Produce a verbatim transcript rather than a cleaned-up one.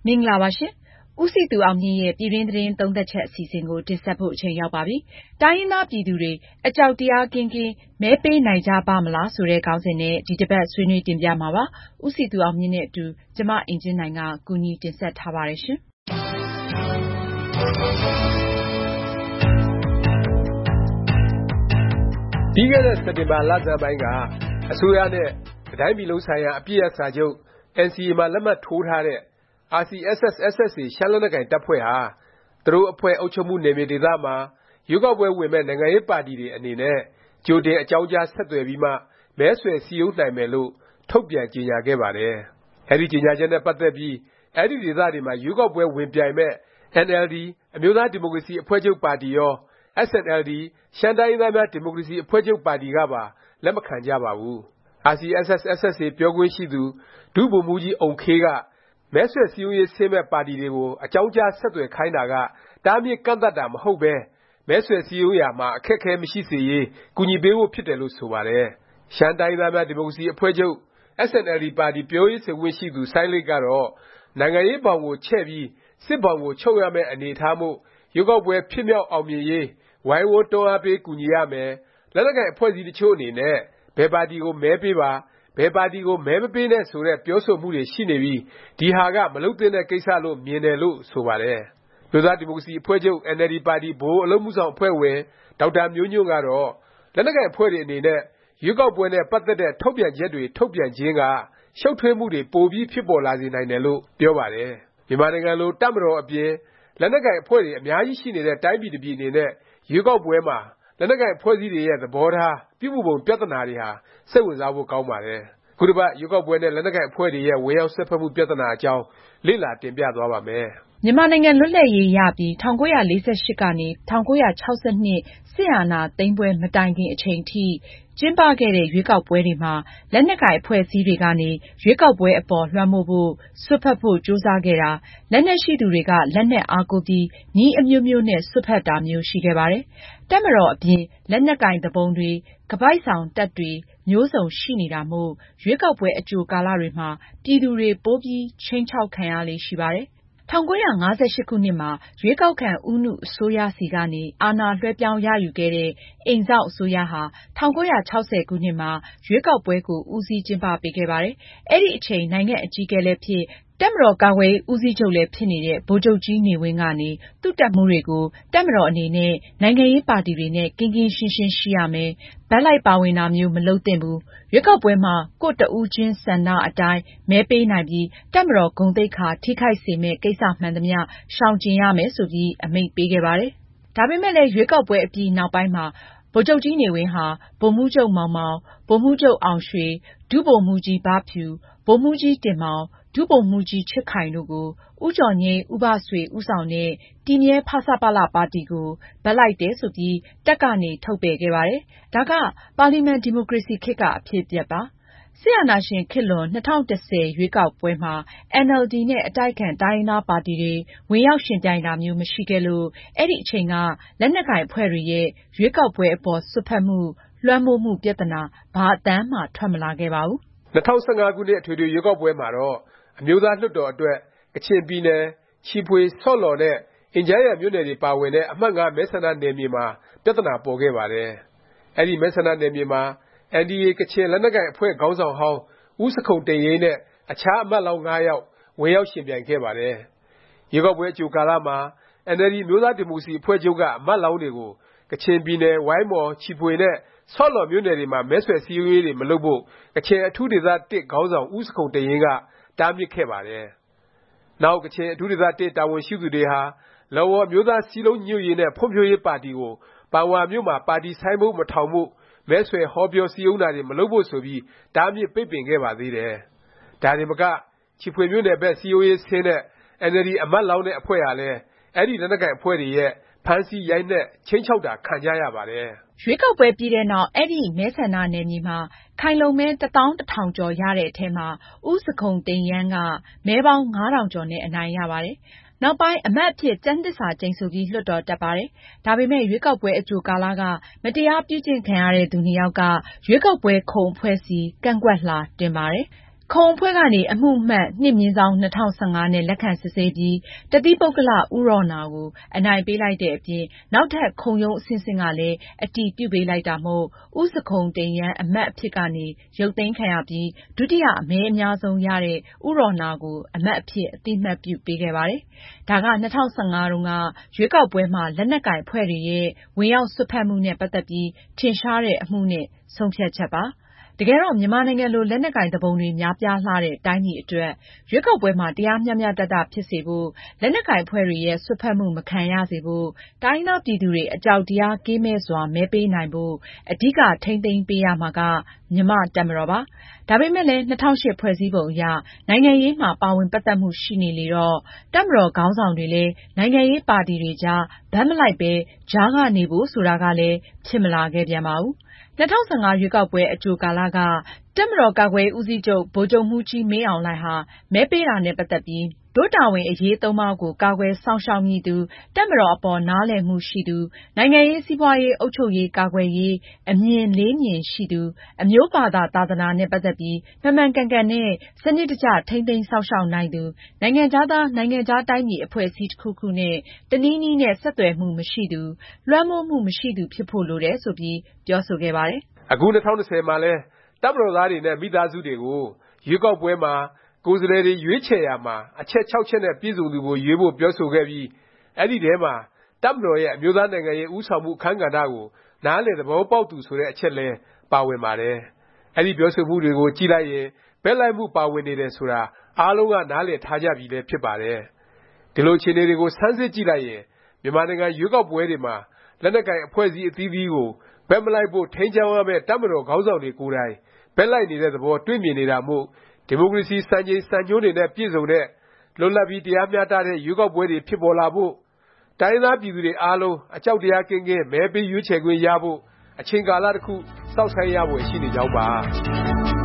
မင်္ဂလာပါရှင်။ဦးစည်သူအောင်မြင့်ရဲ့ပြည်တွင်းသတင်းသုံးသပ်ချက်အစီအစဉ်ကိုတင်ဆက်ဖို့အချိန်ရောက်ပါပြီ။တိုင်းရင်းသားပြည်သူတွေအကြောက်တရားကင်းကင်းမဲပေးနိုင်ကြပါမလားဆိုတဲ့ခေါင်းစဉ်နဲ့ဒီတစ်ပတ်ဆွေးနွေးတင်ပြမှာပါ။ဦးစည်သူအောင်မြင့်နဲ့အတူကျမအင်ကြင်းနိုင်ကကူညီတင်ဆက်ထားပါတယ်ရှင်။ပြီးခဲ့တဲ့စက်တင်ဘာလဆန်းပိုင်းကအစိုးရနဲ့တိုင်းပြည်လုံးဆိုင်ရာအပစ်ရပ်စာချုပ် အန်စီအေ မှာလက်မှတ်ထိုးထားတဲ့ အာရ်စီအက်စ်အက်စ် အက်စ် အေ ရှမ်းလက်နက်ကိုင်တပ်ဖွဲ့ဟာသူတို့အဖွဲ့အုပ်ချုပ်မှုနယ်မြေဒေသမှာရွေးကောက်ပွဲဝင်မယ့်နိုင်ငံရေးပါတီတွေအနေနဲ့ကြိုတင်အကြောင်းကြားဆက်သွယ်ပြီးမှမဲဆွယ်စည်းရုံးနိုင်မယ်လို့ထုတ်ပြန်ကြေညာခဲ့ပါတယ်။အဲဒီကြေညာချက်နဲ့ပတ်သက်ပြီးအဲဒီဒေသတွေမှာရွေးကောက်ပွဲဝင်ပြိုင်မယ့် အင်န်အယ်လ်ဒီ အမျိုးသားဒီမိုကရေစီအဖွဲ့ချုပ်ပါတီရော အက်စ် အင်န်အယ်လ်ဒီ ရှမ်းတိုင်းရင်းသားများဒီမိုကရေစီအဖွဲ့ချုပ်ပါတီကပါလက်မခံကြပါဘူး။ အာရ်စီအက်စ်အက်စ် အေ ပြောခွင့်ရှိသူ ဒုဗိုလ်မှူးကြီးအုမ်ခေးကမဲဆွယ်စည်းရုံးရေးဆင်းမယ့်ပါတီတွေကိုအကြောင်းကြားဆက်သွယ်ခိုင်းတာကတားမြစ်ကန့်သတ်တာမဟုတ်ပဲမဲဆွယ်စည်းရုံးရာမှာအခက်အခဲမရှိစေရေးကူညီပေးဖို့ဖြစ်တယ်လို့ဆိုပါတယ်။ရှမ်းတိုင်းရင်းသားများဒီမိုကရေစီအဖွဲ့ချုပ် အက်စ် အင်န်အယ်လ်ဒီ ပါတီပြောရေးဆိုခွင့်ရှိသူစိုင်းလိတ်ကတော့နိုင်ငံရေးဘောင်ကိုချဲ့ပြီးစစ်ဘောင်ကိုချုပ်ရမယ့်အနေအထားမို့ရွေးကောက်ပွဲဖြစ်မြောက်အောင်မြင်ရေးဝိုင်းဝန်းတွန်းအားပေးကူညီရမယ်၊လက်နက်ကိုင်အဖွဲ့အစည်းတစ်ချို့အနေနဲ့ဘယ်ပါတီကိုမဲပေးပါဘယ်ပါတီကိုမဲမပေးနဲ့ဆိုတဲ့ပြောဆိုမှုတွေရှိနေပြီးဒီဟာကမလုပ်သင့်တဲ့ကိစ္စလို့မြင်တယ်လို့ဆိုပါတယ်။အမျိုးသားဒီမိုကရေစီအဖွဲ့ချုပ် အင်န်အယ်လ်ဒီ ပါတီဗဟိုအလုပ်အမှုဆောင်အဖွဲ့ဝင်ဒေါက်တာမျိုးညွန့်ကတော့လက်နက်ကိုင်အဖွဲ့တွေအနေနဲ့ရွေးကောက်ပွဲနဲ့ပတ်သက်တဲ့ထုတ်ပြန်ချက်တွေထုတ်ပြန်ခြင်းကရှုပ်ထွေးမှုတွေပိုပြီးဖြစ်ပေါ်လာစေနိုင်တယ်လို့ပြောပါတယ်။မြန်မာနိုင်ငံလိုတပ်မတော်အပြင်လက်နက်ကိုင်အဖွဲ့တွေအများကြီးရှိနေတဲ့တိုင်းပြည်တစ်ပြည်အနေနဲ့ရွေးကောက်ပွဲမှာလက်နက်ကိုင်အဖွဲ့အစည်းတွေရဲ့သဘောထားပြုမှုပုံပြသနာတွေဟာစိတ်ဝင်စားဖို့ကောင်းပါတယ်။ခုတစ်ပတ်ရွေးကောက်ပွဲနဲ့လက်နက်ကိုင်အဖွဲ့တွေရဲ့ဝင်ရောက်စွက်ဖက်မှုပြသနာအကြောင်းလေ့လာတင်ပြသွားပါ့မယ်။မြန်မာနိုင်ငံလွတ်လပ်ရေးရပြီး၁၉၄၈ကနေ၁၉၆၂စစ်အာဏာသိမ်းပွဲမတိုင်ခင်အချိန်ထိကျင်းပခဲ့တဲ့ရွေးကောက်ပွဲတွေမှာလက်နက်ကိုင်အဖွဲ့အစည်းတွေကနေရွေးကောက်ပွဲအပေါ်လွှမ်းမိုးဖို့စွက်ဖက်ဖို့ကြိုးစားခဲ့တာလက်နက်ရှိသူတွေကလက်နက်အားကိုးပြီးနည်းအမျိုးမျိုးနဲ့စွက်ဖက်တာမျိုးရှိခဲ့ပါတယ်။တပ်မတော်အပြင်လက်နက်ကိုင်သူပုန်တွေခါးပိုက်ဆောင်တပ်တွေမျိုးစုံရှိနေတာမို့ရွေးကောက်ပွဲအကြိုကာလတွေမှာပြည်သူတွေပိုပြီးခြိမ်းခြောက်ခံရလေ့ရှိပါတယ်။၁၉၅၈ခုနှစ်မှာရွေးကောက်ခံဦးနုအစိုးရဆီကနေအာဏာလွဲှပြောင်းရယူခဲ့တဲ့အိမ်စောင့်အစိုးရဟာ၁၉၆၀ခုနှစ်မှာရွေးကောက်ပွဲကိုဦးစီးကျင်းပပေးခဲ့ပါတယ်။အဲဒီအချိန်နိုင်ငံအကြီးအကဲလည်းဖြစ်တပ်မတော်ကာကွယ်ရေးဦးစီးချုပ်လည်းဖြစ်နေတဲ့ဗိုလ်ချုပ်ကြီးနေဝင်းကနေသူ့တပ်မှူးတွေကိုတပ်မတော်အနေနဲ့နိုင်ငံရေးပါတီတွေနဲ့ကင်းကင်းရှင်းရှင်းရှိရမယ်ဘက်လိုက်ပါဝင်တာမျိုးမလုပ်သင့်ဘူးရွေးကောက်ပွဲမှာကိုယ့်တစ်ဦးချင်းဆန္ဒအတိုင်းမဲပေးနိုင်ပြီးတပ်မတော်ဂုဏ်သိက္ခာထိခိုက်စေမယ့်ကိစ္စမှန်သမျှရှောင်ကျဉ်ရမယ်ဆိုပြီးအမိန့်ပေးခဲ့ပါတယ်။ဒါပေမဲ့လည်းရွေးကောက်ပွဲအပြီးနောက်ပိုင်းမှာဗိုလ်ချုပ်ကြီးနေဝင်းဟာဗိုလ်မှူးချုပ်မောင်မောင်ဗိုလ်မှူးချုပ်အောင်ရွှေဒုဗိုလ်မှူးကြီးဘဖြူဗိုလ်မှူးကြီးတင်မောင်ဒုဗိုလ်မှူးကြီးချစ်ခိုင်တို့ကိုဦးကျော်ငြိမ်းဦးဘဆွေဦးဆောင်တဲ့တည်မြဲဖဆပလပါတီကိုဘက်လိုက်တယ်ဆိုပြီးတပ်ကနေထုတ်ပယ်ခဲ့ပါတယ်။ဒါကပါလီမန်ဒီမိုကရေစီခေတ်ကအဖြစ်အပျက်ပါ။စစ်အာဏာရှင်ခေတ်လွန်၂၀၁၀ရွေးကောက်ပွဲမှာအင်န်အယ်လ်ဒီနဲ့အတိုက်အခံတိုင်းရင်းသားပါတီတွေဝင်ရောက်ယှဉ်ပြိုင်တာမျိုးမရှိခဲ့လို့အဲဒီအချိန်ကလက်နက်ကိုင်အဖွဲ့တွေရဲ့ရွေးကောက်ပွဲအပေါ်စွက်ဖက်မှုလွှမ်းမိုးမှုပြသနာဘာအသံမှထွက်မလာခဲ့ပါဘူး။၂၀၁၅ခုနှစ်အထွေထွေရွေးကောက်ပွဲမှာတော့အမျိုးသားလွှတ်တော်အတွက်ကချင်ပြည်နယ်ချီဖွေဆော့လော်နဲ့အင်ဂျန်းယန်မြို့နယ်တွေပါဝင်တဲ့အမှတ် မဲဆန္ဒနယ်မြေမှာပြသနာပေါ်ခဲ့ပါတယ်။အဲဒီမဲဆန္ဒနယ်မြေမှာအင်န်ဒီအေကချင်လက်နက်ကိုင်အဖွဲ့ခေါင်းဆောင်ဟောင်းဦးဆခုံတိန့်ယိန်းနဲ့အခြားအမတ်လောင်းငါးယောက်ဝင်ရောက်ယှဉ်ပြိုင်ခဲ့ပါတယ်။ရွေးကောက်ပွဲအကြိုကာလမှာအင်န်အယ်လ်ဒီအမျိုးသားဒီမိုကရေစီအဖွဲ့ချုပ်ကအမတ်လောင်းတွေကိုကချင်ပြည်နယ်ဝိုင်းမော်ချီဖွေနဲ့ဆော့လော်မြို့နယ်တွေမှာမဲဆွယ်စည်းရုံးရေးတွေမလုပ်ဖို့ကချင်အထူးဒေသတစ်ခေါင်းဆောင်ဦးဆခုံတိန့်ယိန်းကတားမြစ်ခဲ့ပါတယ်။နောက်ကချင်အထူးဒေသတစ်တာဝန်ရှိသူတွေဟာလော်ဝေါ်အမျိုးသားစည်းလုံးညီညွတ်ရေးနဲ့ဖွံ့ဖြိုးရေးပါတီကိုပန်ဝါမြို့မှာပါတီဆိုင်းဘုတ်မထောင်ဖို့မဲဆွယ်ဟောပြောစည်းရုံးတာတွေမလုပ်ဖို့ဆိုပြီးတားမြစ်ပိတ်ပင်ခဲ့ပါသေးတယ်။ဒါတင်မကချီဖွေမြို့နယ်ဘက်စည်းရုံးရေးဆင်းတဲ့အင်န်အယ်လ်ဒီအမတ်လောင်းတဲ့အဖွဲ့ဟာလည်းအဲဒီလက်နက်ကိုင်အဖွဲ့တွေရဲ့ဖမ်းဆီးရိုက်နှက်ခြိမ်းခြောက်တာခံကြရပါတယ်။ရွေးကောက်ပွဲပြီးတဲ့နောက်အဲဒီမဲဆန္ဒနယ်မြေမှာခိုင်လုံမဲတစ်သောင်းတစ်ထောင်ကျော်ရတဲ့အထဲမှာဦးဆခုံတိန့်ယန်းကမဲပေါင်းငါးထောင်ကျော်နဲ့အနိုင်ရပါတယ်။နောက်ပိုင်းအမတ်အဖြစ်ကျမ်းသစ္စာကျိန်ဆိုပြီးလွှတ်တော်တက်ပါတယ်။ဒါပေမဲ့ရွေးကောက်ပွဲအကြိုကာလကမတရားပြုကျင့်ခံရတဲ့သူနှစ်ယောက်ကရွေးကောက်ပွဲခုံအဖွဲ့ဆီကန့်ကွက်လွှာတင်ပါတယ်။ခုံအဖွဲ့ကနေ အမှုမှတ် ၂/၂၀၁၅ နဲ့ လက်ခံစစ်ဆေးပြီး တသီးပုဂ္ဂလ ဦးရော်နာကို အနိုင်ပေးလိုက်တဲ့အပြင် နောက်ထပ် ခုံရုံးအဆင့်ဆင့်ကလည်း အတည်ပြုပေးလိုက်တာမို့ ဦးဇခုန်တိန်ယန်း အမတ်အဖြစ်ကနေ ရုပ်သိမ်းခံရပြီး ဒုတိယ မဲအများဆုံးရတဲ့ ဦးရော်နာကို အမတ်အဖြစ် အသိအမှတ်ပြုပေးခဲ့ပါတယ်။ ဒါက ၂၀၁၅ တုန်းက ရွေးကောက်ပွဲမှာ လက်နက်ကိုင်အဖွဲ့တွေရဲ့ ဝင်ရောက်စွက်ဖက်မှုနဲ့ ပတ်သက်ပြီး ထင်ရှားတဲ့ အမှုနဲ့ ဆုံးဖြတ်ချက်ပါ။ တကယ်တော့ မြန်မာနိုင်ငံလို လက်နက်ကိုင် သူပုန်တွေ များပြားလှတဲ့ တိုင်းပြည်အတွက် ရွေးကောက်ပွဲမှာ တရားမျှမျှတတ ဖြစ်စေဖို့၊ လက်နက်ကိုင်အဖွဲ့တွေရဲ့ စွက်ဖက်မှု မခံရစေဖို့၊ တိုင်းရင်းသားပြည်သူတွေ အကြောက်တရား ကင်းမဲ့စွာ မဲပေးနိုင်ဖို့ အဓိက ထိန်းသိမ်းပေးရမှာက မြန်မာ့တပ်မတော်ပါ။ ဒါပေမယ့်လည်း ၂၀၀၈ ဖွဲ့စည်းပုံအရ နိုင်ငံရေးမှာ ပါဝင်ပတ်သက်မှု ရှိနေလေတော့ တပ်မတော်ခေါင်းဆောင်တွေလည်း နိုင်ငံရေးပါတီတွေကြား ဘက်မလိုက်ပဲ ကြားကနေဖို့ ဆိုတာကလည်း ဖြစ်မလာခဲ့ပြန်ပါဘူး။ ၂၀၁၅ ရွေးကောက်ပွဲ အကြိုကာလက တပ်မတော်ကာကွယ်ရေး ဦးစီးချုပ် ဗိုလ်ချုပ်မှူးကြီး မင်းအောင်လှိုင်ဟာ မဲပေးတာနဲ့ ပတ်သက်ပြီး တို့တာဝန် အရေး သုံးပါးကို ကာကွယ်စောင့်ရှောက်မည့်သူ၊ တပ်မတော်အပေါ် နားလည်မှုရှိသူ၊ နိုင်ငံရေး၊ စီးပွားရေး၊ အုပ်ချုပ်ရေး၊ ကာကွယ်ရေး အမြင်လေးမြင်ရှိသူ၊ အမျိုးဘာသာ သာသနာနဲ့ ပတ်သက်ပြီး မှန်မှန်ကန်ကန်နဲ့ စနစ်တကျ ထိန်းသိမ်းစောင့်ရှောက်နိုင်သူ၊ နိုင်ငံခြားသား၊ နိုင်ငံခြားတိုင်းပြည် အဖွဲ့အစည်း တစ်ခုခုနဲ့ တနည်းနည်းနဲ့ ဆက်သွယ်မှု မရှိသူ၊ လွှမ်းမိုးမှု မရှိသူ ဖြစ်ဖို့ လိုတယ် ဆိုပြီး ပြောဆိုခဲ့ပါတယ်။ အခု ၂၀၂၀ မှာလည်း တပ်မတော်သားတွေနဲ့ မိသားစုတွေကို ရွေးကောက်ပွဲမှာ ကိုယ်စားလှယ်တွေ ရွေးချယ်ရာမှာ အချက် ၆ ချက်နဲ့ ပြည့်စုံသူကို ရွေးဖို့ ပြောဆိုခဲ့ပြီး အဲဒီထဲမှာ တပ်မတော်ရဲ့ အမျိုးသားနိုင်ငံရေး ဦးဆောင်မှု အခန်းကဏ္ဍကို နားလည် သဘောပေါက်သူ ဆိုတဲ့ အချက်လည်း ပါဝင်ပါတယ်။ အဲဒီ ပြောဆိုမှုတွေကို ကြည့်လိုက်ရင် ဘက်လိုက်မှု ပါဝင်နေတယ် ဆိုတာ အားလုံးက နားလည်ထားကြပြီလည်း ဖြစ်ပါတယ်။ ဒီလို အခြေအနေတွေကို ဆန်းစစ်ကြည့်လိုက်ရင် မြန်မာနိုင်ငံ ရွေးကောက်ပွဲတွေမှာ လက်နက်ကိုင် အဖွဲ့အစည်း အသီးသီးကို ဘက်မလိုက်ဖို့ ထိန်းကျောင်းရမယ့် တပ်မတော်ခေါင်းဆောင်တွေကိုယ်တိုင် ဘက်လိုက်နေတဲ့ သဘော တွေ့မြင်နေတာမို့ ဒီမိုကရေစီ စံချိန်စံညွှန်းတွေနဲ့ ပြည့်စုံတဲ့၊ လွတ်လပ်ပြီး တရားမျှတတဲ့ ရွေးကောက်ပွဲတွေ ဖြစ်ပေါ်လာဖို့၊ တိုင်းရင်းသားပြည်သူတွေအားလုံး အကြောက်တရားကင်းကင်း မဲပေးရွေးချယ်ခွင့်ရဖို့ အချိန်ကာလ တစ်ခု စောင့်ဆိုင်းရဖွယ် ရှိနေကြောင်းပါ